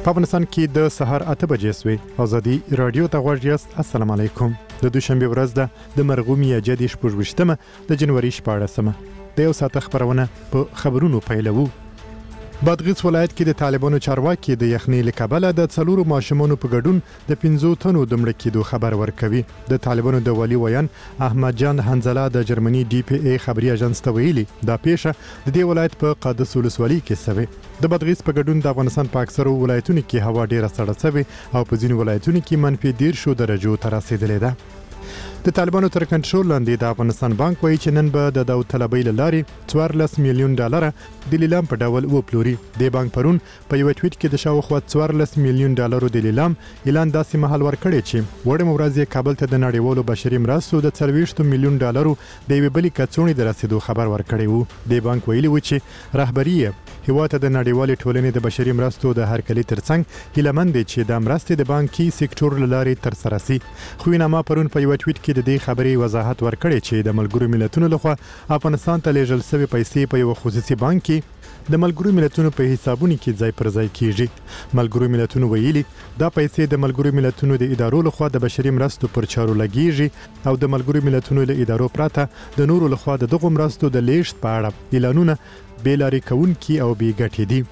په افغانستان کې د سهار 8 بجې سوي ازادي رادیو ته غوږ یاست. السلام علیکم. د دوشنبه ورځ ده د مرغومي جدي شپږشتمه د جنوري 14مه د یو ساعت خبرونه په خبرونو پیلوو. بادغیس ولایت کې د طالبانو چارواکي د یخنۍ لکبله د څلورو ماشومانو په ګډون د 15 تنو د مړه کېدو خبر ورکوي. د طالبانو د والي ویان احمد جان حنزله د جرمني ډي پی ای خبري اژانس ته ویلي دا پیښه د دې ولایت په قادس ولسوالۍ کې شوه. د بادغیس په ګډون د افغانستان په اکثرو ولایتونو کې هوا ډیره سړه شوه او په ځینو ولایتونو کې -10 درجو ته رسیدلې ده. د طالبانو تر کنټرول لاندې د افغانستان بانک وایي چې نن به د داوطلبۍ له لارې 14 میلیون ډالر د لیلام په ډول وپلوري. د بانک پرون په یو ټویټ کې د شاوخوا 14 میلیون ډالر د لیلام اعلان داسې مهال ورکړی چې وړم ورځ کابل ته د نړیوالو بشري مرستو د 40 میلیون ډالر د یو بل کڅوړې د رسیدو خبر ورکړی وو. د بانک ویلي و چې رهبری هیواد د نړیوالې ټولنې د بشري مرستو د هرکلي ترڅنګ هیلمند چې د مرستې د بانکي سکتور لارې تر سره سي. خو نامه پرون په یو ټویټ کې د دې خبرې وضاحت ورکړی چې د ملګرو ملتونو لخوا افغانستان ته لیږل شوی پیسې په یو خصوصي بانک کې د ملګرو ملتونو په حسابونو کې ځای پر ځای کیږي. ملګرو ملتونو ویلي دا پیسې د ملګرو ملتونو د ادارو لخوا د بشري مرستو پر چارو لګیږي او د ملګرو ملتونو له ادارو پراته د نورو لخوا د دغو مرستو د لیږد په اړه اعلانونه بیلاري کوونکي او بې ګټې دي.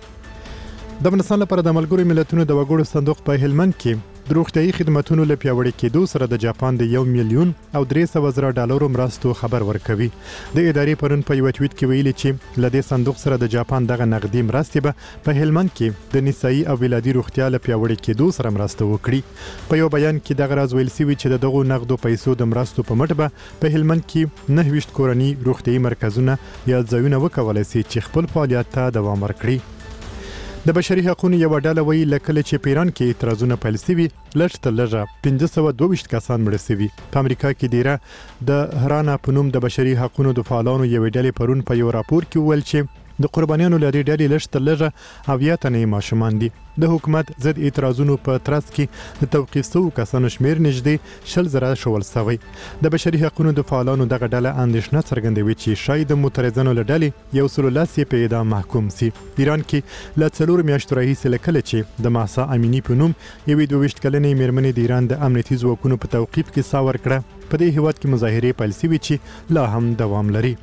د افغانستان لپاره د ملګرو ملتونو د وګړو صندوق په هلمند کې د روغتیايي خدماتو له پیاوړي کېدو سره د جاپان د 1 میلیون او 300,000 ډالرو مرستو خبر ورکوي. د ادارې پرون په یو ټویټ کې ویلي چې له دې صندوق سره د جاپان دغه نقدي مرستې به په هلمند کې د نسایي او ولادي روغتیا له پیاوړي کېدو سره مرسته وکړي. په یو بیان کې دغه راز ویل شوی چې د دغو نقدو پیسو د مرستو په مټ به په هلمند کې 29 کورني روغتیايي مرکزونه یا ځایونه وکولای شي چې خپل فعالیت ته دوام ورکړي. د بشري حقوقو یو ډله وی لکه چې پیران کې اعتراضونه پیل شوي لږ تر لږه 522 کسان مړه شوي. په امریکا کې ډیره د هرانا په نوم د بشري حقوقو د فعالانو یو ډلې پرون په یو راپور کې ویل چې د قربانیانو لري ډلې لږ تر لږه 70 تنه ماشومان دي. د حکومت ضد اعتراضونو په ترڅ کې د توقیف شوو کسانو شمیر نږدې 20,000 شول شوی. د بشري حقوقو د فعالانو دغه ډله اندېښنه څرګندوي چې شاید معترضانو له ډلې یو سل لاسي په اعدام محکوم سي. ایران کې له 4 میاشتو راهیسې لکه چې د ماسا امینی په نوم یوې 22 کلنې میرمنې د ایران د امنیتي ځواکونو په توقیف کې سا ورکړه. په دې هیواد کې مظاهرې پیل شوي چې لا هم دوام لري.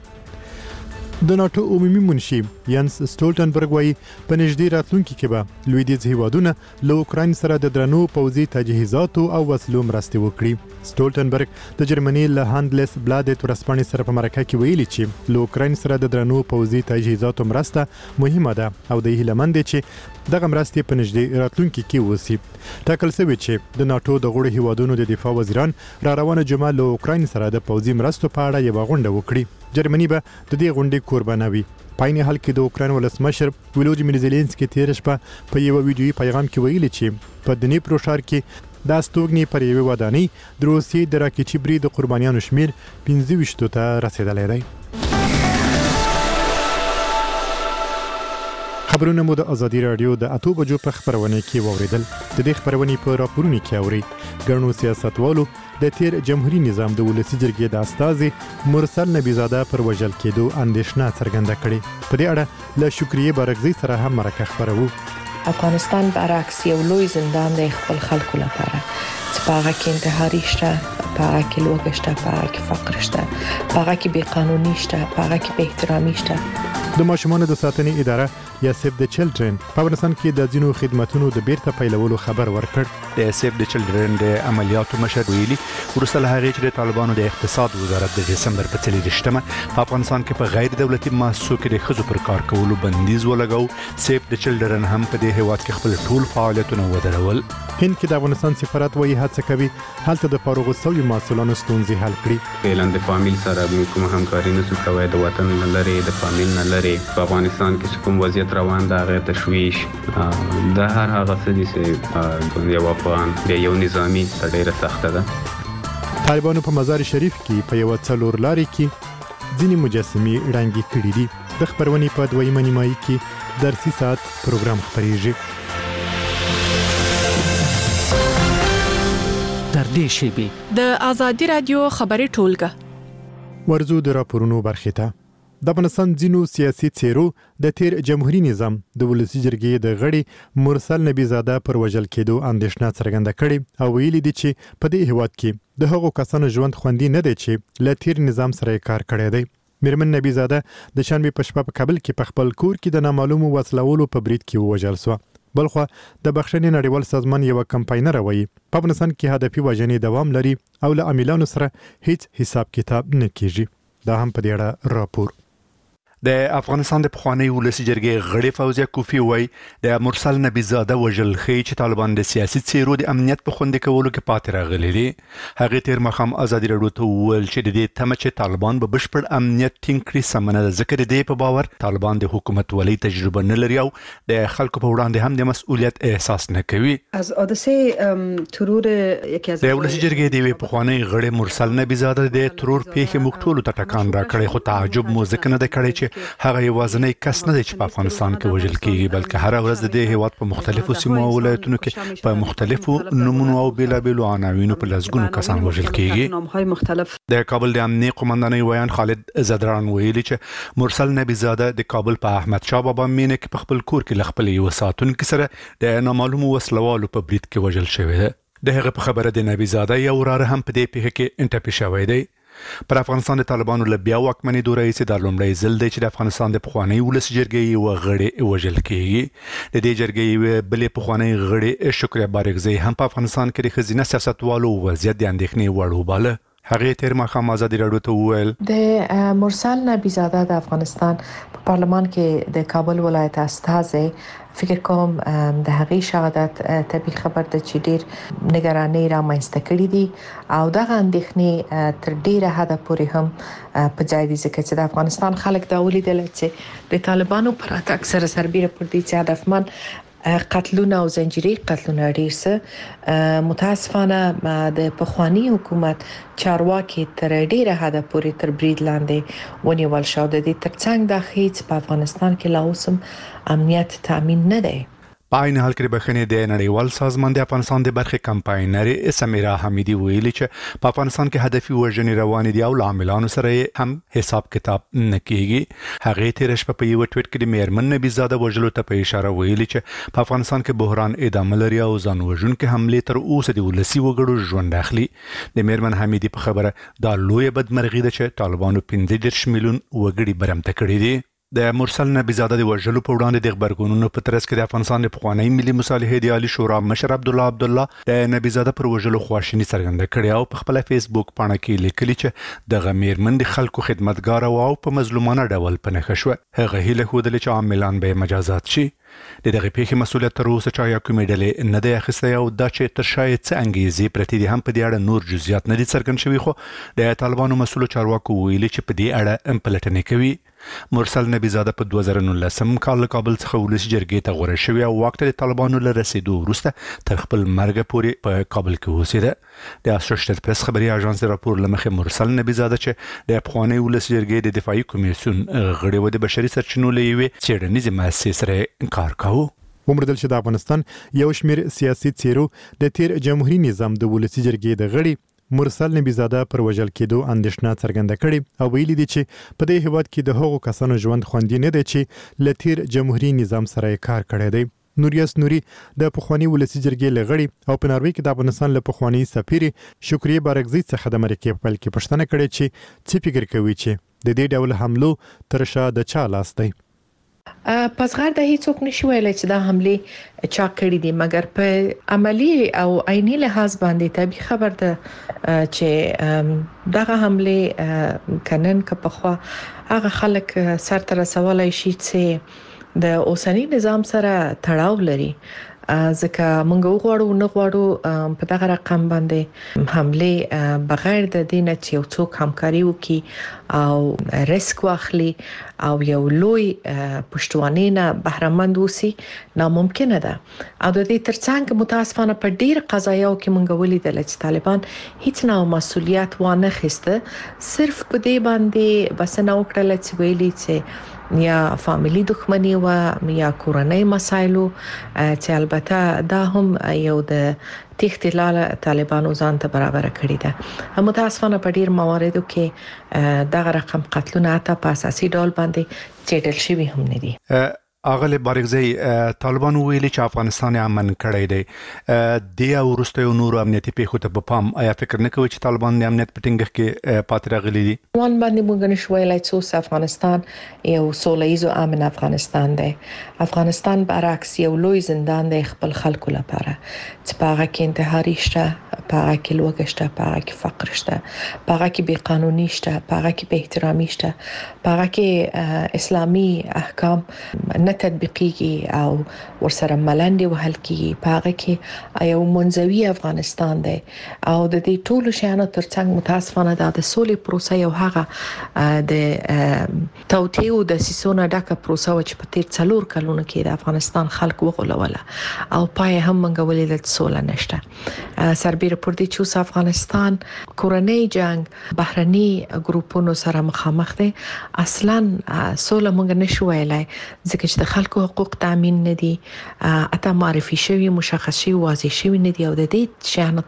د ناتو عمومي منشي ینس سټولټنبرګ وایي په نږدې راتلونکي کې به لویدیځ هیوادونه له اوکراین سره د درنو پوځي تجهیزاتو او وسلو مرستې وکړي. سټولټنبرګ د جرمني له هاندلس بلادت ورسپانې سره په مرکه کې ویلي چې له اوکراین سره د درنو پوځي تجهیزاتو مرسته مهمه ده او د هیلمند چې دغه مرستې په نږدې راتلونکي کې وسی. ټاکل شوی چې د ناتو د غړو هیوادونو د دفاع وزیران را روانه جمعه له اوکراین سره د پوځي مرستو په اړه یو غونډه وکړي. جرمني به د دې غونډې قربانه وي. په عین حال کې د اوکراین ولسمشر ولودیمیر زيلنسکي تیر شپه په یو ویډیويي پیغام کې ویلي چې په دنیپرو ښار کې د استوګنې پر یوې ودانۍ د روسیې د راکېټي برید د قربانیانو شمیر 25 ته رسیدلی دی. خبرونه مو د ازادي رادیو د 8 بجو په خبرونه کې ووریدل. د دې خبرونې په راپورونو کې اوري ګڼو سیاستوالو د تیر جمهوریت نظام د ولسی جرګې د استازي مرسل نبیزاده پر وژل کېدو اندېښنه څرګنده کړې. په دې اړه له شکریه بارکزی سره هم مرکه خبرو. افغانستان برعکس یو لوی زندان دی خپل خلکو لپاره. چې په هغه کې انتحاري شته، په هغه کې لوږه شته، په هغه کې فقر شته، په هغه کې بې قانوني شته، په هغه کې بې احترامي شته. د ماشومانو د ساتنې اداره یا سیف د چلډرن په افغانستان کې د ځینو خدماتو د بیرته پیلولو خبر ورکړ. د سیف د چلډرن د عملیاتو مشر ویلي ورسره هغه چې د طالبانو د اقتصاد وزارت د دسمبر په 30مه په افغانستان کې په غیر دولتي مؤسسو کې د خزو پر کار کولو بندیز ولګاو. سیف د چلډرن هم په دې هیواد کې خپل ټول فعالیتونه ودرول. هند کې د افغانستان سفارت وایي هڅه کوي هلته د فارغ شویو محصلانو ستونزې حل کړي. اعلان د فامیل سره کوم همکاري نشو کوي د وطن نه لري د فامیل نه لري. په افغانستان کې کوم وضعیت روان دا غیر تشویش د هر هغه څه چې یو افغان یو نظامی ډیره سخته ده. طالبانو په مزار شریف کې په یو څلور لاري کې ځینې مجسمې ړنګې کړې دي. د خبرونې په دویمه نیمایي کې درسي ساعت پروګرام خبرېږي. در دې شیبې د ازادي رادیو خبري ټولګه ورزو د راپورونو برخه ته. د افغانستان ځینو سیاسي څیرو د تیر جمهوریت نظام د ولسی جرګې د غړي مرسل نبی زاده پر وژل کېدو اندېښنه څرګنده کړې او ویلي دي چې په دې هیواد کې د هغو کسانو ژوند خوندي نه دی چې له تیر نظام سره کار کړی دی. میرمن نبی زاده د شنبې په شپه په کابل کې په خپل کور کې د نامعلومو وسلوالو په برید کې ووژل شو. بلخو د بخښنې نړیوال سازمان یو کمپاینر وایي په افغانستان کې هدفي وژنې دوام لري او له عاملانو سره هیڅ حساب کتاب نه کیږي. دا هم په دې اړه راپور. د افغانستان د پخوانی ولسی جرګې غړي فوزیه کوفی وای د مرسل نبی زاده وژل خي چې طالبان د سیاسي څیرو د امنیت په خوندې کولو کې پاتې راغلي دي. هغه تیر مخام ازادي راډیو ته وویل چې د دې تمه چې طالبان به بشپړ امنیت ټینګ کړي سمنه د ذکر دی په باور طالبان د حکومت ولې تجربه نه لري او د خلکو په وړاندې هم د مسؤلیت احساس نه کوي. از حادثه ترور یکی از د ولسی جرګې د پخوانی غړي مرسل نبی زاده د ترور پیښې مختلو ته ټکان راکړي خو تعجب مو ځکه نه کړي چې هغه یوازنی کس نه دی چې په افغانستان کې وژل کیږي بلکې هر ورځ د دې هیواد په مختلفو سیمو او ولایتونو کې په مختلفو نمونو او بیلابیلو عناوینو په لسګونو کسان وژل کیږي. د کابل د امنیه قومندانۍ ویان خالد زدران ویلي چې مرسل نبی زاده د کابل په احمد شاه بابا مینه کې په خپل کور کې خپل یو ساتونکو سره د نامعلومو وسلوالو په برید کې وژل شوی دی. د هغه په خبره د نبی زاده یو وراره هم په دې پیښه کې انټپی شوی دی. پر افغانستان د طالبانو له بیا واکمنۍ دوره یې د لومړی ځل دی چې د افغانستان د پخوانی ولسی جرګې یو غړي وژل کیږي. د دې جرګې بلې پخوانی غړي شکریه بارګزی هم په افغانستان کې د خزینه سیاستوالو وضعیت د اندېښنې وړ وباله. هغه تیر مخام ازادي راډیو ته وویل د مرسل نبی زاده د افغانستان په پارلمان کې د کابل ولایت استازي فکر کوم د هغې شهادت طبي خبر د چې ډیر نگرانۍ را مینځته کړې دي او دغه اندېښنې تر ډیره حده پورې هم په ځای دي ځکه چې د افغانستان خلک دا ولیدل چې د طالبانو پر اتاک سره سربېره پر دې چې هدفمن قتلونه او زنجیري قتلونه ډیر څه متاسفانه د پخوانی حکومت چارواکي تر ډیره حده پورې تر برید لاندې ونیول شو. د دې ترڅنګ د هیڅ په افغانستان کې لا اوس هم امنیت تامین نه دی. په عین حال کې بخښنې د نړیوال سازمان د افغانستان د برخې کمپاینر سمیرا حمیدی ویلي چې په افغانستان کې هدفي وژنې روانې دي او عاملانو سره هم حساب کتاب نه کیږي. هغه تیر شپه په یو ټویټ کې د میرمن نبی زاده وژلو ته په اشاره ویلي چې په افغانستان کې بحران ادامه لري او ځان وژونکو حمله تر اوسه د ولسی وګړو ژوند اخلي. د میرمن حمیدی په خبره دا لوی بدمرغي ده چې طالبانو 15 میلیون وګړي برمته کړي دي. د مرسل نبی زاده د وژلو په وړاندې د خبرګونونو په ترڅ کې د افغانستان د پخوانی ملي مصالحې د عالی شورا مشر عبدالله د نبی زاده پر وژلو خواشیني څرګنده کړې او په خپل فیسبوک پاڼه کې لیکلي چې د غمیرمن د خلکو خدمتګار او په مظلومانه ډول پنهښ شو. هغه هیله خوده چې عاملان به مجازات شي. د دغه پیښې مسؤلیت تر اوسه چا یا کومې ډلې نه دی اخیستی او دا چې تر شاید څه انګیزې پرتې دي هم په دې اړه نور جزئیات نه دي څرګند شوي خو د طالبانو مسؤلو چارواکو ویلي چې په دې اړه پلټنې کوي. مرسل نبی زاده په 2019 کال له کابل څخه ولسی جرګې ته غوره شوی او واک ته د طالبانو له رسیدو وروسته تر خپل مرګ پورې په کابل کې اوسېده. د اسوسییټډ پریس خبري اژانس د راپور لمخې مرسل نبی زاده چې د پخوانی ولسی جرګې د دفاعي کمیسیون غړي و د بشري سرچینو له یوې څېړنیزې مؤسسې سره انکار کاوه. ومردل چې د افغانستان یو شمیر سیاسي څیرو د تیر جمهوریت نظام د ولسی جرګې د غړي مرسل نبی زاده پر وژل کېدو اندېښنه څرګنده کړې او ویلي دي چې په دې هیواد کې د هغو کسانو ژوند خوندي نه دی چې له تیر جمهوریت نظام سره کار کړی دی. نوریاس نوري د پخوانی ولسی جرګې لغړي او په ناروې کې د افغانستان له پخوانی سفیر شکریه بارګزی څخه د امریکا په پل کې پښتنه کړې چې څه فکر کوي چې د دې ډول حملو تر شا د چا لاس دی. پس غیر د هیڅوک نشي ویلای چې دا حمله چا کړې دي مګر په عملی او عیني لحاظ باندې طبي خبر ده چې دغه حمله کنن که په خوا هغه خلک سر تر سوالای شي چې د اوسنی نظام سره تړاو لري ځکه موږ وغواړو نه غواړو په دغه رقم باندې حمله بغیر د دینه چې یو څوک همکاري وکړي او ریسک واخلي او یو لوی پښتواني نه بهرمند وسی ناممکنه ده. او د دې ترڅنګ متاسفانه په ډیر قضایاو کې موږ ولیدل چې طالبان هیڅ نه مسولیت وانه خسته صرف په دې باندې بس نه وکړل چې ویلي چې یا فامیلی دښمنی و یا کورنۍ مسایلو چې البته دا هم یو د تیښتې لاله طالبانو ځان ته برابر کړی ده. متاسفانه په ډیر مواردو کې دغه رقم قتلونه ته په اساسي ډول باندې چېډل شوی هم نه دي. اغله بارغزی طالبان ویلي چې افغانستان امن کړی دی د ورستیو نور امنیتي پیښو ته په پام آیا فکر نه کوي چې طالبان د امنیت په ټینګښت کې پاتې راغلي دي؟ وان باندې موږ نشو ویلای چې افغانستان یو سوله‌ایز او امن افغانستان دی. افغانستان برعکس یو لوی زندان دی خپل خلکو لپاره چې په هغه کې انتحاري شته، په هغه کې لوږه شته، په هغه کې فقر شته، په هغه کې بې قانوني شته، په هغه کې بې احترامي شته، په هغه کې اسلامي احکام نه تطبیقيږي او ورسره ملنډي وهل کیږي. په هغه کې یو منځوي افغانستان دی او د دې ټولو شیانو ترڅنګ متاسفانه د سولې پروسه یو هغه د توطئو د سیسونه ډکه پروسه و چې په تیر 4 کلونو کې د افغانستان خلک وغولوله او پای هم منګولې د سولې نشته. سربېره پر دې چې افغانستان کورنۍ جنگ بهرني ګروپونو سره مخامخ دي، اصلا سولې مونږ نشو ویلای ځکه چې د خلکو حقوق تامین نه دي، اته معرفي شوی مشخص شوی واضح شوی نه دي او د دې شیانو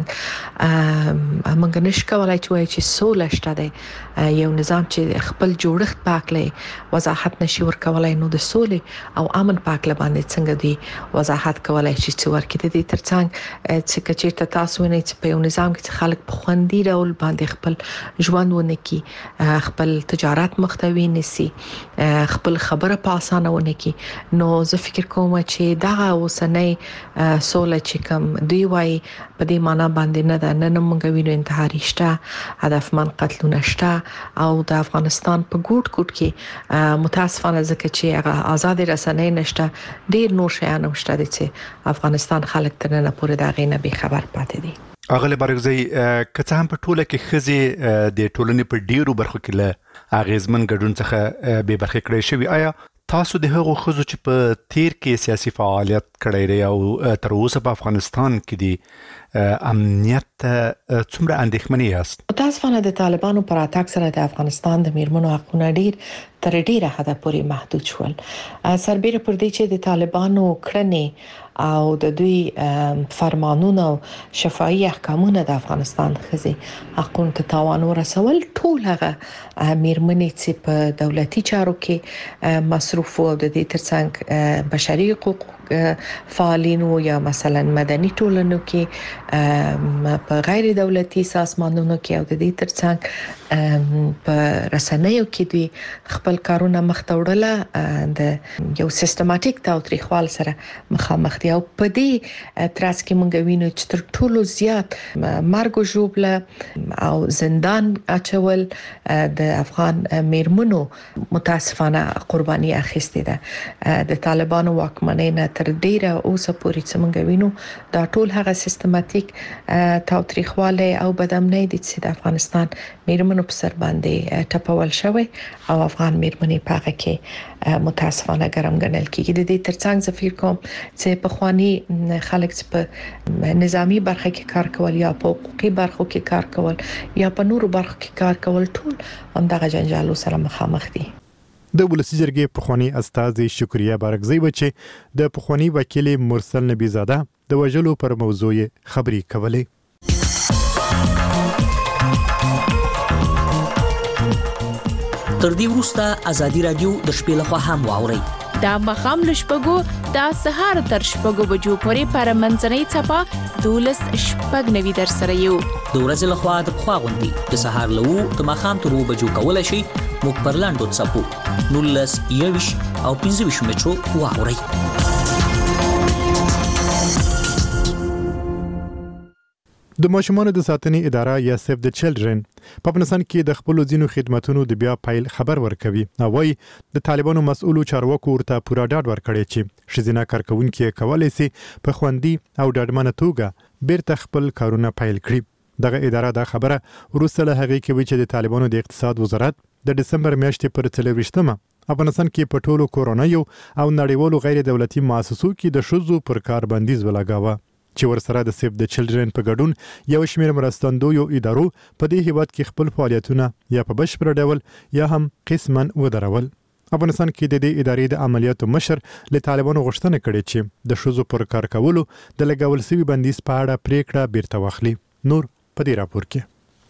ترڅنګ مونږ نشو کولای چې وایو چې سولې شته دی یو نظام چې خپل جوړښت پاکلي وضاحت نشي ورکولای، نو د سولې او امن پاکله باندې څنګه دی وضاحت کولای شي چې ورکې د دې ترڅنګ چې کچېرته تاسو نه چې په یو نظام کې خلک په خوندي ډول باندې خپل ژوند ونکي، خپل تجارت مختوي نسی، خپل خبره په اسانه ونکي، نو زه فکر کوم چې دا اوسنۍ سوله چې کوم دی وای په دې معنا باندې نه ده. نن موږ وینو انتحاري شته، هدفمن قتلونه شته او د افغانستان په ګوټ ګوټ کې متاسفانه ځکه چې هغه آزاد رسنۍ نشته، ډیر نور شیان شته چې افغانستان خلک تر نن پورې دا غینه به خبر پاتې دي. اغله بارغزی کته هم په ټوله کې خزي د ټولنې په ډیرو برخو کې له اغیزمن ګډون څخه به برخه کړی شوی. آیا تاسو د هغو خزو چې په تیر کې سیاسي فعالیت کړی دی او تر اوسه په افغانستان کې دی امنیت څومره اندېښمنې یاست؟ متاسفانه د طالبانو پر اتاک سره د افغانستان د میرمنو حقونه تر ډیره حد پورې محدود شول. سربېره پر دې چې د طالبانو کړنې او د دوی فرمانونه او شفاهي احکامونه د افغانستان خزي حقوقو ته تاوان ورسول، ټول هغه میرمنې چې په دولتي چارو کې مصروف او د دې ترڅنګ بشري حقوق فعالینو یا مثلا مدني ټولنو کې په غیر دولتي سازمانونو کې او د دې ترڅنګ په رسنیو کې دوی خپل کارونه مخته وړل د یو سیستماتیک تاوتریخوال سره مخامخ دي او په دې تراس کې مونږ وینو چې تر ټولو زیات مرګ او ژوبله او زندان اچول د افغان میرمنو متاسفانه قرباني اخیستې ده. د طالبانو واکمنۍ نه تر ډیره اوسه پورې چې مونږ وینو دا ټول هغه سیستماتیک تاوتریخواله او بدامنۍ د افغانستان میرمنو په سر باندې ټپول شوی او افغان میرمنې په هغه کې متاسفانه ګرم ګڼل کیږي. د دې ترڅنګ زه فکر کوم چې په خواني خلک چې په نظامی برخه کې کار کول یا په حقوقي برخو کې کار کول یا په نورو برخو کې کار کول ټول همدغه جنجالو سره مخامخ دي. د ولسی جرګې پخوانی استاذ شکریه بارغزی و چې د پخوانی وکیل مرسل نبی زاده د وجلو پر موضوع خبري کولې. تر دې وروسته ازادي رادیو د شپې لخوا هم واوري. دا مخام لشپګو دا سهار تر شپګو بجو پورې پر منځنۍ چپا 12:09 در سره یو. د ورځې لخوا د خوا غوندي د سهار لو د مخام تر 2 بجو کولای شي موږ پر لاندو چپو 19 او 15 مترو واوري. د ماشومانو د ساتنې اداره یا سیف د چلډرن په افغانستان کې د خپل ځینو خدماتو د بیا پایل خبر ورکوي. او وايي د طالبانو مسؤلو چارواکو ورته پورا ډاډ ورکړي چې شزینه کارکونکو کولای شي په خوندي او ډاډمنه توګه بیرته خپل کارونه پایل کړي. دغه اداره دا خبره وروسته له هغې کې چې د طالبانو د اقتصاد وزارت د دسمبر میاشتې پر 23 افغانستان کې په ټولو کورونایي او نړیوالو غیر دولتي مؤسسو کې د شذو پر کار بندیز ولګاوه چې ورسره د سیف د چلډرن په ګډون یو شمېر مرستندویو ادارو په دې هیواد کې خپل فعالیتونه یا په بشپړ ډول یا هم قسماً ودرول. افغانستان کې د دې ادارې د عملیاتو مشر له طالبانو غوښتنه کړې چې د شوزو پر کار کولو د لګول شوی بندیز په اړه پریکړه بیرته واخلي. نور په دې راپور کې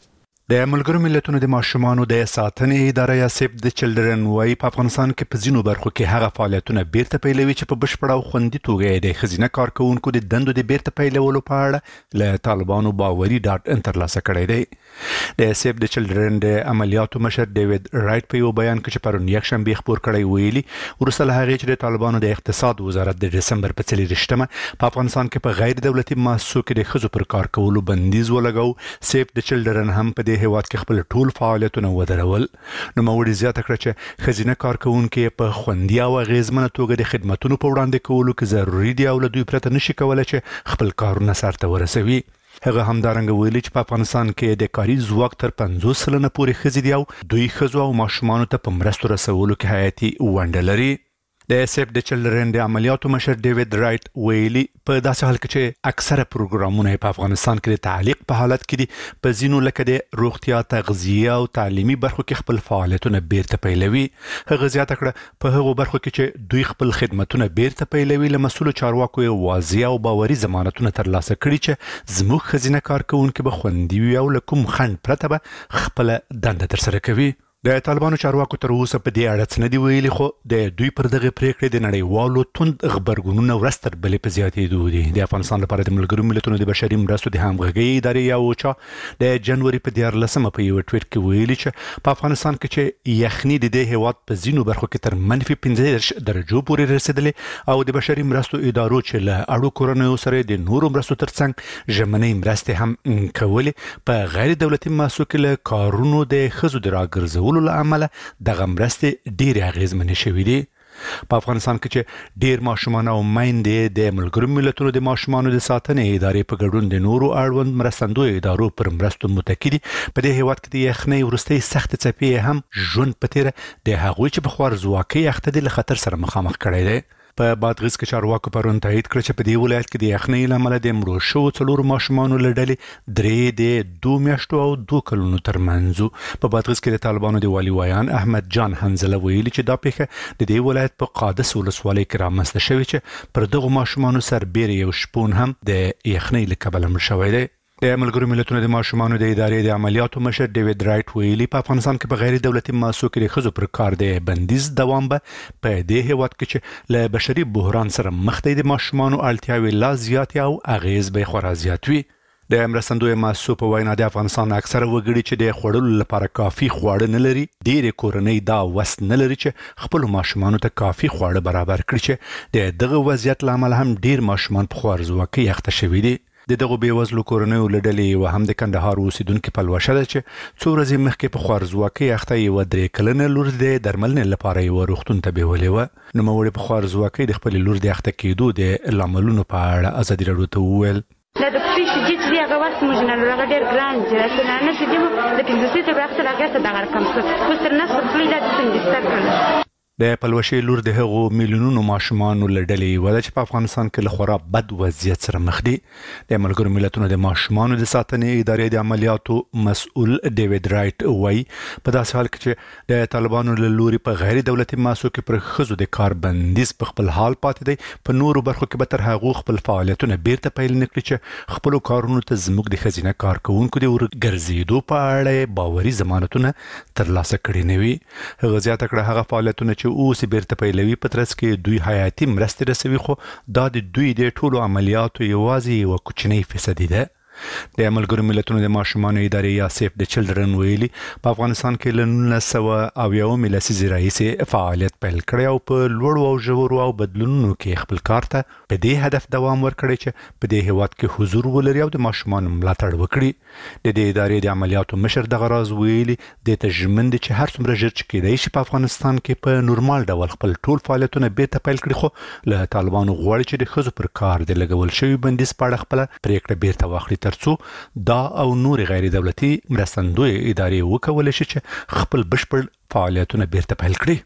د ملګرو ملتونو د ماشومانو د ساتنې ادارې یا سیف د چلډرن وايي په افغانستان کې په ځینو برخو کې هغه فعالیتونه بیرته پیلوي چې په بشپړ او خوندي توګه د خزینه کارکونکو د دندو د بیرته پیلولو په اړه له طالبانو باوري ډاډ ترلاسه کړی دی. د سیف د چلډرن د عملیاتو مشر ډیوډ رایټ په یو بیان کې چې پرون یکشنبه خبر کړی ویلي ورسره هغه چې د طالبانو د اقتصاد وزارت د دسمبر په 23مه په افغانستان کې په غیر دولتي مؤسسو کې د خزو پر کار کولو بندیز ولګاو. سیف د چلډرن هم په دې هیواد کې خپل ټول فعالیتونه ودرول. نو موري زیاته کړ چې خزینه کارکونکو په خوندي او غیزمنه توګه د خدماتو په وړاندې کولو کې ضروري دی او له دوی پرته نشي کولای چې خپل کارونه سرته ورسوي. هغه همدارنګه ویلي چې په افغانستان کې د کاري ځواک تر 50% پورې خزې دي او دوی خزو او ماشومان ته په مرستو رسولو کې حیاتي ونډه لري. د سیف د چلډرن د عملیاتو مشر ډیوډ رایټ ویلي په داسې حال کې چې اکثره پروګرامونه په افغانستان کې د تعلیق په حالت کې دي په ځینو لکه د روغتیا تغذیه او تعلیمي برخو کې خپل فعالیتونه بیرته پیلوي. هغه زیاته کړه په هغو برخو کې چې دوی خپل خدماتونه بیرته پیلوي له مسؤل چارواکو واضح او باوري ضمانتونه ترلاسه کړي چې زموږ خزینه کارکونکو به خوندي وي او له کوم خنډ پرته به خپل دنده ترسره کوي. د طالبانو چارواکو تر اوسه په دې اړه څه نه دی ویلي خو د دوی پر دغه پریکړې د نړیوالو توند خبرګونونو ورستر بلې په زیاتېدو دي. د افغانستان لپاره د ملګرو ملتونو د بشري مرستو د همغږي ادارې یا اوچا د جنوري په 14مه په یو ټویټ کې ویلي چې په افغانستان کې چې یخني د دې هیواد په ځینو برخو کې تر -15 درجو پورې رسیدلې او د بشري مرستو ادارو چې له اړو کورنیو سره د نورو مرستو ترڅنګ ژمنې مرستې هم کولې په غیر دولتي مؤسسو کې له کارونو د خزو د راګرځولو لامل دغه مرستې ډېر اغیزمنې شوې دي. په افغانستان کې چې ډېر ماشومان او میندې د ملګرو ملتونو د ماشومانو د ساتنې ادارې په ګډون د نورو اړوند مرستندوی ادارو پر مرستو متکی دي. په دې هیواد کې د یخنۍ وروستۍ سخت څپې هم ژوند په تیره د هغوی چې په خوارځواکۍ اخته دي له خطر سره مخامخ کړی دی. په بادغیس کې چارواکو پرون تایید کړ چې په دې ولایت کې د یخنۍ لامل د مړو شوو 4 ماشومانو له ډلې 3 د 2 میاشتو او 2 کلونو ترمنځ. په بادغیس کې د طالبانو د والي وایان احمد جان حنزله ویلي چې دا پیښه د دې ولایت په قادس ولسوالۍ کې رامنځته شوې چې پر دغه ماشومانو سربېره یو شپون هم د یخنۍ له کبله مړ شوی دی. د ملګرو ملتونو د ماشومانو د ادارې د عملیاتو مشر ډیوډ رایټ ویلي په افغانستان کې په غیر دولتي مؤسسو کې د خزو پر کار د بندیز دوام به په دې هیواد کې چې له بشري بحران سره مخ دي د ماشومانو اړتیاوې لا زیات او اغیز به خورا زیات وي. د مرستندوی مؤسسو په وینا د افغانستان اکثره وګړي چې د خوړلو لپاره کافي خواړه نه لري ډېر کورنۍ دا وس نه لري چې خپل ماشومانو ته کافي خواړه برابر کړي چې د دغه وضعیت لامل هم ډېر ماشومان په خوارځواکۍ اخته شوي دي. د دغه بیوزلو کورنیو لډلې و هم د کندهار اوسیدونکو پلوشه ده چې څو ورځې مخکې په خوارځواکۍ اخته یو 3 کلنه لور د درملنې لپاره یو روغتون ته بیولې و. نو موري په خوارځواکۍ د خپل لور د اخته کېدو د لاملونو په اړه ازادي راډیو ته وویل لا د پښې چې دی هغه وخت موږ نه لږ ډېر ګران چې راته نه شي د 15 برابر هغه څه دغه رقم څه خو تر نه خپل د څنګه کړل. د پلوشي لور د هغو میلیونونو ماشومانو لړلې و چې په افغانستان کې له خورا بد وضعیت سره مخ دي. د ملګرو ملتونو د ماشومانو د ساتنې ادارې د عملیاتو مسؤل ډیوډ رایټ وایي په داسې حال کې چې د طالبانو له لوري په غیر دولتي مؤسسو کې پر خزو د کار بندیز په خپل حال پاتې دی په نورو برخو کې به تر هغه خپل فعالیتونه بیرته پیل نکړي چې خپل کارونو ته زموږ د خزینه کارکونکو د ورګرځېدو په اړه باوري ضمانتونه ترلاسه کړي نه وي. هغه زیاته کړه هغه فعالیتونه اوس بیرته پیلوي په ترڅ کې دوی حیاتي مرستې رسوي خو دا د دوی د ټولو عملیاتو یوازې یو کوچنی فیصدي ده. د ملګرو ملتونو د ماشومانو ادارې یا سیف د چلډرن ویلي په افغانستان کې له 1990 لسیزې راهیسې فعالیت پیل کړی او په لوړو او ژورو او بدلونونو کې خپل کار ته په دې هدف دوام ورکړی چې په دې هیواد کې حضور ولري او د ماشومانو ملاتړ وکړي. د دې ادارې د عملیاتو مشر دغه راز ویلي د تجمن دي چې هر څومره ژر چې کېدای شي په افغانستان کې په نورمال ډول خپل ټول فعالیتونه بیرته پیل کړي خو له طالبانو غواړي چې د خزو پر کار د لګول شوی بندیز په اړه خپل پریکړه بیرته واخلي ترڅو دا او نور غیر دولتي مرستندوی ادارې وکولای شي چې خپل بشپړ فعالیتونه بیرته پیل کړي.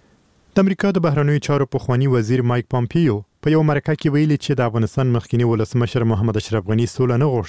د امریکا د بهرنیو چارو پخوانی وزیر مایک پامپیو په یو مرکه کې ویلي چې د افغانستان مخکنی ولسمشر محمد اشرف غنی سوله نه غوښته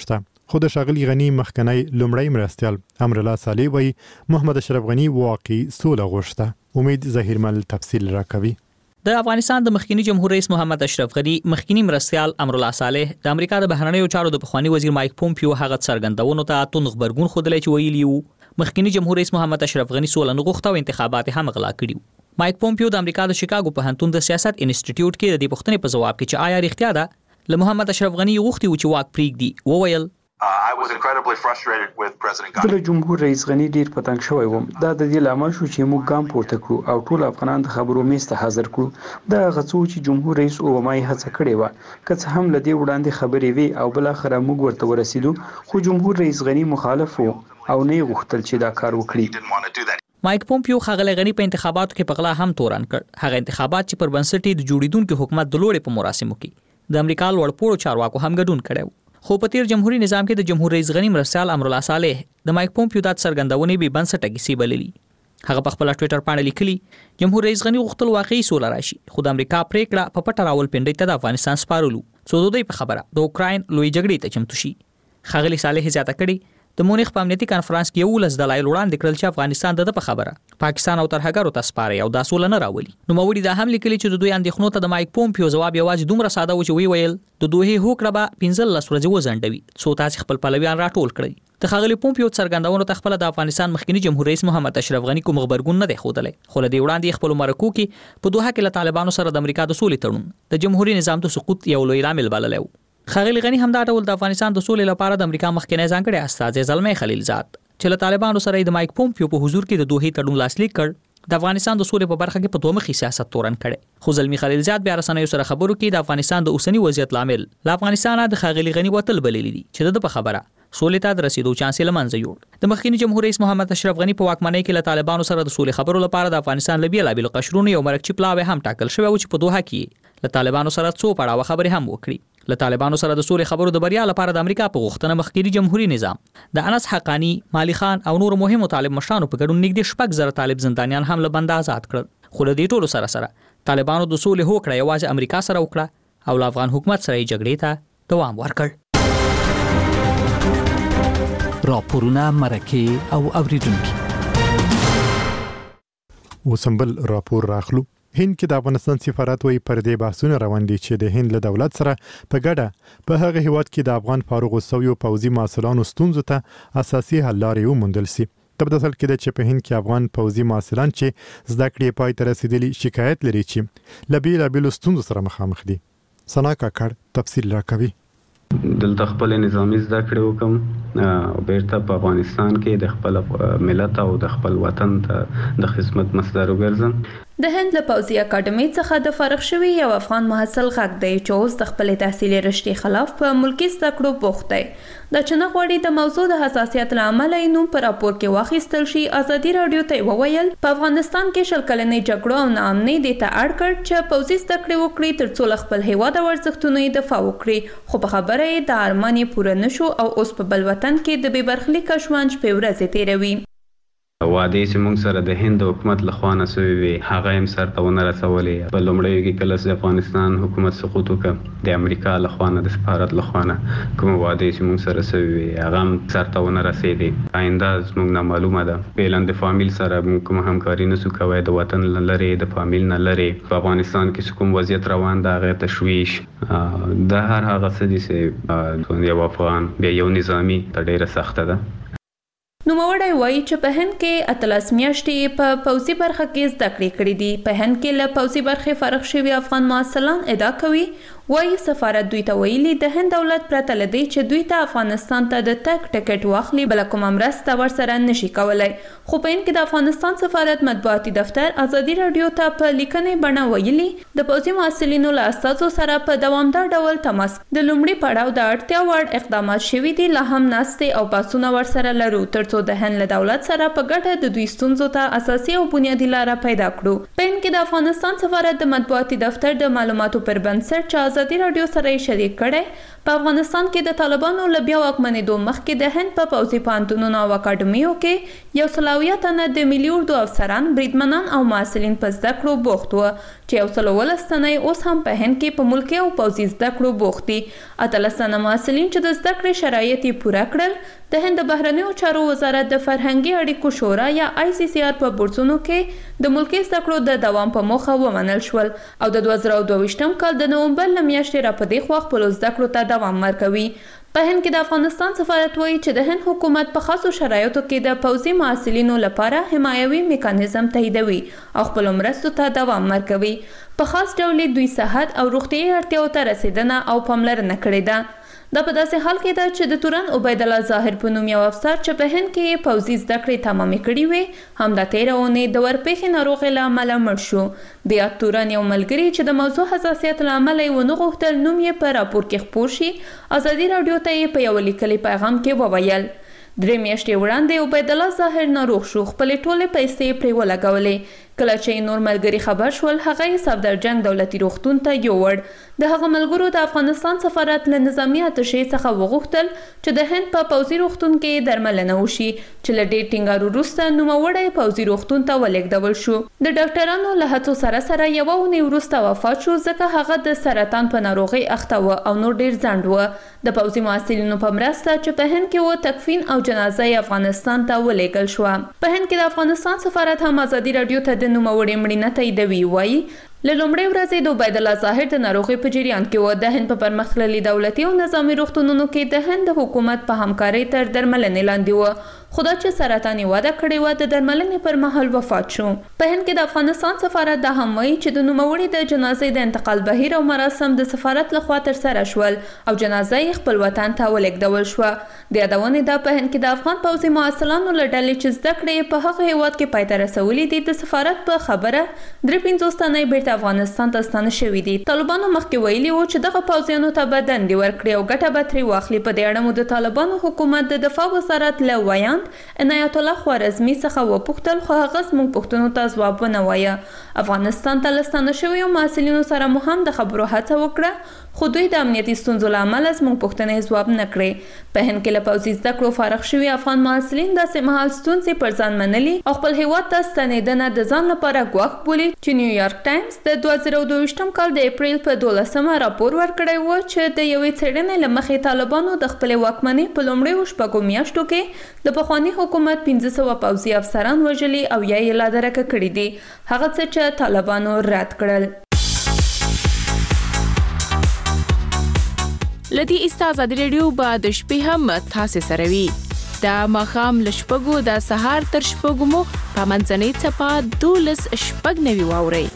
خود ښاغلي غني مخکنی لومړی مرستیال امرالله صالح وایي محمد اشرف غني واقعي سوله غوښته. امید ظهیرمل تفصیل راکوي. د افغانستان د مخکنی جمهور رئیس محمد اشرف غني مخکنی مرستیال امرالله صالح د امریکا د بهرنیو چارو د پخوانی وزیر مایک پومپیو هغه څرګندونو ته تون خبرګون خوده چې ویلی وو مخکنی جمهور رئیس محمد اشرف غني سوله نه غوښته او انتخابات هم غلا کړي. مایک پومپیو د امریکا د شیکاګو پوهنتون د سیاست انسټیټیوټ کې د دې پوښتنې په جواب کې چې آیا رښتیا ده له محمد اشرف غني غوښتي و چې واک پریږدي وویل I was incredibly frustrated with President Ghani. د جمهور رئیس غني ډیر پتنګ شوی وم. دا د دې لامل شو چې موږ ګام پورته کړو او ټول افغانان د خبرو میز ته حاضر کړو. دا غڅو چې جمهور رئیس اوباما یې هڅه کړې و که څه هم لدی وړاندې خبرې وی او بل اخر موږ ورته ورسېدو خو جمهور رئیس غني مخالف و او نه غوښتل چې دا کار وکړي. مایک پومپیو ښاغلی غني په انتخاباتو کې په غلا هم تورن کړ. هغه انتخابات چې پر بنسټ د جوړیدونکو حکومت د لوړې په مراسمو کې د امریکا لوړپوړو چارواکو هم ګډون کړو. خو په تیر جمهوریت نظام کې د جمهور رئیس غني مرستیال امرالله صالح د مایک پومپیو د څرګندونې به بنسټه کیسې بللي. هغه په خپل ټوئیټر باندې لیکلي جمهور رئیس غني غوښتل واقعي سوله راشي خو د امریکا پریکړه په پټه راولپنډۍ ته د افغانستان سپارلو څو دوی په خبره د اوکراین لوی جګړې ته چمتو شي. ښاغلي صالح زیاته کړي د مونیخ په امنیتي کانفرنس کې یو لس دلایل وړاندې کړل چې افغانستان د په خبره پاکستان او ترهګرو ته سپاري او د سوله نه راولي. نو موري دا هم لیکلي چې د دوی اندېښنو ته د مایک پومپیو جواب یوازې دومره ساده و چې ویل د دوه هوکړه به 15 ورځې وزندوي څو تاسو خپل پلویان راټول کړئ. د ښاغلي پومپیو څرګندونو ته خپل د افغانستان مخکنی جمهور رئیس محمد اشرف غني کوم خبرګون نه دی ښودلی خو له دې وړاندې خپل مرکو کې په دوحه کې له طالبانو سره د امریکا د سولې تړون د جمهوریت نظام د سقوط یو لوی عامل بللی و. ښاغلي غني هم دا ډول د افغانستان د سولې لپاره د امریکا مخکنی ځانګړي استازی زلمي خلیلزاد چې له طالبانو سره د مایک پومپیو په حضور کې د دوه تړون لاسلیک کړ د افغانستان د سولې په برخه کې په دوه مخي سیاست تورن کړي. خو زلمي خلیلزاد بیا رسنیو سره خبرو کې د افغانستان د اوسنی وضعیت لامل له افغانستان د ښاغلي غني وتل بللی دي چې د په خبره سولې ته د رسیدو چانس یې لمنځه یوړ. د مخکنی جمهور رئیس محمد اشرف غني په واکمنۍ کې له طالبانو سره د سولې خبرو لپاره د افغانستان لبي لابل قشرونو یو مرکچی پلاوی هم ټاکل شوی و چې په دوحه کې له طالبانو سره څو پړاو خبرې هم وکړي. له طالبانو سره د سولې خبرو د بریا لپاره د امریکا په غوښتنه مخکنی جمهوریت نظام د انس حقانی، مالی خان او نور مهمو طالب مشرانو په ګډون نږدې 6,000 طالب زندانیان هم له بند آزاد کړل. خو له دې ټولو سره طالبانو د سولې هوکړه یوازې امریکا سره وکړه او له افغان حکومت سره یې جګړې ته دوام ورکړ. راپورونه مرکه او اوریدونکو وسمبل راپور راخلو. هند کې د افغانستان سفارت وایي پر دې بحثونه روان دي چې د هند له دولت سره په ګډه په هغه هیواد کې د افغان فارغ الصویو پوځي مسؤلانو ستونزو ته اساسي حل لارې وموندل شي. تبدل کې چې په هند کې افغان پوځي مسؤلان چې زده کړې پای ته رسیدلي شکایت لري چې لبي لابل ستونزو سره مخامخ دي. سنا کاکړ تفصیل راکوي. دلته خپل نظامی زده کړې وکم او بیرته په افغانستان کې د خپل ملت او د خپل وطن ته د خدمت مصدر وګرځم. د هند له پوځي اکاډمۍ څخه د فارغ شوي یو افغان محصل غږ دی چې اوس د خپل تحصیلي رشتې خلاف په ملکی زده کړو بوخت دی. د چې نه غواړي د موضوع د حساسیت له امله یې نوم په راپور کې واخیستل شي. ازادي راډیو ته وویل په افغانستان کې شل کلنې جګړو او ناامنۍ دې ته اړ کړ چې پوځي زده کړې وکړي ترڅو له خپل هیواد او ارزښتونو یې دفاع وکړي. خو په خبره یې د ارمان یې پوره نشو او اوس په بل وطن کې د بې برخلیکه ژوند شپې ورځې تیروي. وعده چې موږ سره د هند حکومت لخوا نسوي وي هغه هم سره ونه رسولې. په لومړیو کې کله چې افغانستان حکومت سقوط وکړ د امریکا لخوا نه د سفارت لخوا نه کوم وعده چې موږ سره سوي وي هغه هم سره ونه رسېدي. آینده زموږ نه معلومه ده. فعلا د فامیل سره موږ کوم همکاري نسو کوی د وطن لري د فامیل نه لري. په افغانستان کې کوم وضعیت روان ده هغه تشویش د هر هغه څه دي چې یو افغان بیا یو نظامی ته ډیره سخته ده. نوموړی وایي چې په هند کې 18 میاشتې په پوځي برخه کې زده کړې کړې دي. په هند کې له پوځي برخې فارغ شوي افغان محصلان ادعا کوي وایي سفارت دوی ته ویلي د هند دولت پرته له دې چې دوی ته افغانستان ته د تګ ټکټ واخلي بله کومه مرسته ورسره نشي کولی. خو په هند کې د افغانستان سفارت مطبوعاتي دفتر ازادي راډیو ته په لیکنې بڼه ویلي د پوځي محصلینو له استازو سره په دوامدار ډول تماس د لومړي پړاو د اړتیا وړ اقدامات شوي دي. لا هم ناستې او بحثونه ورسره لرو ترڅو د هند له دولت سره په ګډه د دوی ستونزو ته اساسي او بنیادي لاره پیدا کړو. په په هند کې د افغانستان سفارت د مطبوعاتي دفتر د معلوماتو پر بنسټ چې ازادي رادیو سره شریک کړي په افغانستان کې د طالبانو له بیا واکمنېدو مخکې د هند په پوځي پوهنتونونو او اکاډمیو کې 100 تنه د ملي اردو افسران، بریدمنان او محصلین په زده کړو بوخت وو چې 117 تنه اوس هم په هند کې په ملکي او پوځي زده کړو بوخت دي. 18 تنه محصلین چې د زده کړې شرایط یې پوره کړل د هند د بهرنیو چارو وزارت د فرهنګي اړیکو شورا یا ICCR په بورسونو کې د ملکي زده کړو د دوام په موخه ومنل شول او د 2022 کال د نومبر له میاشتې راپدې خوا خپلو زده کړو ته دوام ورکوي. په هند کې د افغانستان سفارت وایي چې د هند حکومت په خاصو شرایطو کې د پوځي محصلینو لپاره حمایوي میکانیزم تاییدوي او خپل مرستو ته دوام ورکوي. په خاص ډول دوی صحت او روغتیايي اړتیاو ته رسیدنه او پاملرنه کړې ده. دا په داسې حال کې ده چې د تورن عبید الله ظاهر په نوم یو افسر چې په هند کې پوځي زده کړې تمامې کړې وې هم د تېره اونۍ د ورپېښې ناروغۍ له امله مړ شو. د یاد تورن یو ملګري چې د موضوع حساسیت له امله یې ونه غوښتل نوم یې په راپور کې خپور شي ازادي راډیو ته یې په یو لیکلي پیغام کې وویل. 3 میاشتې وړاندې عبید الله ظاهر ناروغ شو، خپلې ټولې پیسې پرې ولګولې. کله چې نور ملګري خبر شول هغه یې صفدرجنګ دولتي روغتون ته یووړ. د هغه ملګرو د افغانستان سفارت له نظامي اتشې څخه وغوښتل چې د هند په پوځي روغتون کې درملنه وشي چې له ډېر ټینګار وروسته نوموړی پوځي روغتون ته ولېږدول شو. د ډاکټرانو له هڅو سره سره یوه اونۍ وروسته وفات شو ځکه هغه د سرطان په ناروغۍ اخته و او نور ډېر ځنډ و. د پوځي محصلینو په مرسته چې په هند کې و تکفین او جنازه یې افغانستان ته ولېږل شوه. په هند کې د افغانستان سفارت هم ازادي راډیو ته د نوموړې مړینه تاییدوي. وایي له لومړۍ ورځې د عبید الله ظاهر د ناروغۍ په جریان کې و. د هند په پرمختللي دولتي او نظامي روغتونونو کې د هند د حکومت په همکارۍ تر درملنې لاندې و. خو دا چې سرطان یې وده کړې وه د درملنې پر مهال وفات شو. په هند کې د افغانستان سفارت دا هم وایي چې د نوموړي د جنازې د انتقال بهیر او مراسم د سفارت لخوا ترسره شول او جنازه یې خپل وطن ته ولېږدول شوه. د یادونې ده په هند کې د افغان پوځي محصلانو له ډلې چې زده کړې په هغه هیواد کې پای ته رسولي دي د سفارت په خبره 53 تنه بیرته افغانستان ته ستانه شوي دي. طالبانو مخکې ویلي وو چې دغه پوځیانو ته به دندې ورکړي او ګټه به ترې واخلي. په دې اړه مو د طالبانو حکومت د دفاع وزارت له ویاند عنایت الله خوارزمي څخه وپوښتل خو هغه زموږ پوښتنو ته ځواب ونه وایه. افغانستان ته له ستانه شویو محصلینو سره مو هم د خبرو هڅه وکړه خو دوی د امنیتي ستونزو له امله زموږ پوښتنې ځواب نه کړې. په هند کې له پوځي زده کړو فارغ شوي افغان محصلین داسې مهال ستونزې پر ځان منلي او خپل هیواد ته ستنېدنه د ځان لپاره ګواښ بولي چې نیویارک ټایمز د 2022 کال د اپریل په 12 راپور ورکړی و چې د یوې څېړنې له مخې طالبانو د خپلې واکمنۍ په لومړیو 6 میاشتو کې د پخواني حکومت 1500 پوځي افسران وژلي او یا یې لا درکه کړي دي، هغه څه چې طالبانو رد کړل. لدی استازاد ریډیو با د شپې هم تاسو سره وي. دا مخام لشپګو د سهار تر شپګو مو په منځنۍ چپا 12:09 واوري.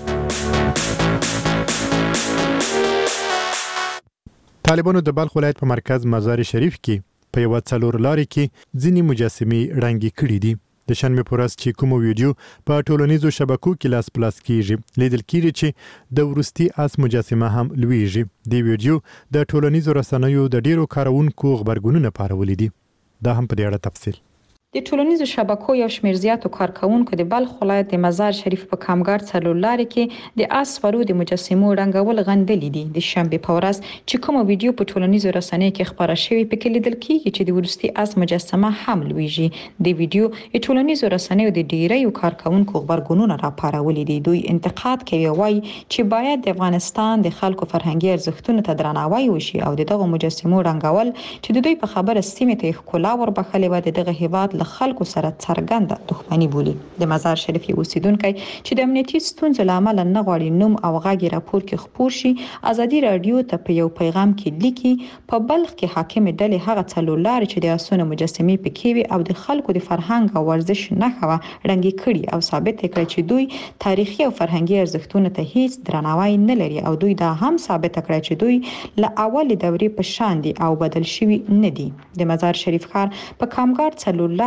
طالبانو د بلخ ولایت په مرکز مزار شریف کې په یو څلور لارې کې ځینې مجسمې رنګي کړي دي. د شنبه پر ورځ چې کوم ویډیو په ټولنیزو شبکو کې لاس پلاس کیږي لیدل کیږي چې د ورستي اس مجسمه هم لویږي. د ویډیو د ټولنیزو رسنیو د ډیرو کارونکو خبرګونونه پارولې دي. دا هم په دې اړه تفصیل. د ټولنیزو شبکو یو شمېر زیاتو کارکونکو د بلخ ولایت د مزار شریف په کامګار څلور لارې کې د اس سپرو د مجسمو رنګول غندلې دي. د شنبه په ورځ چې کوم ویډیو په ټولنیزو رسنیو کې خبره شوې پکې لیدل کیږي چې د ورستي اس مجسمه هم لویږي. د ویډیو د ټولنیزو رسنیو د ډیرو کارکونکو خبرګونونه راپارولې دي. دوی انتقاد کوي وایي چې باید د افغانستان د خلکو فرهنګي ارزښتونو ته درناوی وشي او دغه مجسمو رنګول چې د دوی په خبره سیمه ته ښکلا وربخلې و دغه هیواد له خلکو سره څرګنده دښمنی بولي. د مزار شریف یو اوسیدونکو چې د امنیتي ستونزو لامل نه غواړي نوم او غږی راپور کې خپور شي ازادي رادیو ته په یو پیغام کې لیکي په بلخ کې حاکم ډلې هغه څلور لارې چې د اسونه مجسمې پکې وي او د خلکو د فرهنګ او ورزش نښه رنګي کړي او ثابت کړي چې دوی تاریخي او فرهنګي ارزښتونو ته هیڅ درناوی نه لري او دوی دا هم ثابت کړي چې دوی له اول دورې په شان دي او بدل شوي نه دي. د مزار شریف ښار په کامګار څلور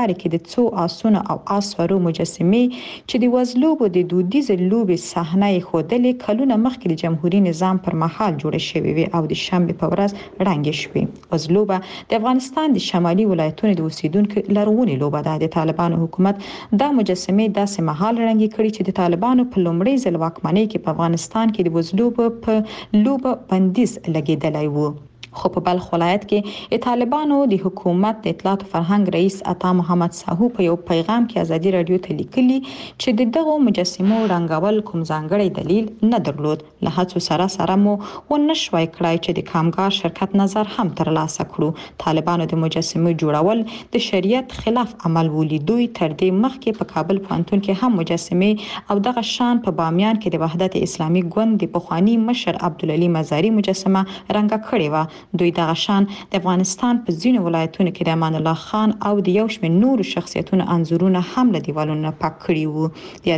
لارې کې د څو آسونو او آسوارو مجسمې چې د وزلوبو د دودیز لوبې صحنه یې ښودلې کلونه مخکې د جمهوریت نظام پر مهال جوړه شوې وي او د شنبې په ورځ ړنګې شوې. وزلوبه د افغانستان د شمالي ولایتونو د اوسیدونکو لرغونې لوبه ده. د طالبانو حکومت دا مجسمې داسې مهال ړنګې کړي چې د طالبانو په لومړي ځل واکمنۍ کې په افغانستان کې د وزلوبو په لوبه بندیز لګیدلی و. خو په بلخ ولایت کې طالبانو د حکومت د اطلاعات فرهنګ رئیس عطا محمد ساهو په یو پیغام کې ازادي رادیو ته لیکلي چې دغه مجسمو رنګول کوم ځانګړی دلیل نه درلود. له هڅو سره مو ونشوي کړای چې د کامګار شرکت نظر هم ترلاسه کړو. طالبانو د مجسمو جوړول د شریعت خلاف عمل ولې. دوی تر دې مخکې په کابل پوهنتون کې هم مجسمه او دغه شان په بامیان کې د وحدت اسلامي ګوند د پخوانی مشر عبدالعلی مزاری مجسمه رنګ کړې و. دوی دغه شان د افغانستان په ځینو ولایتونو کې د امان الله خان او د یو شمېر نورو شخصیتونو انځورونه هم له دیوالونو پاک کړي وو.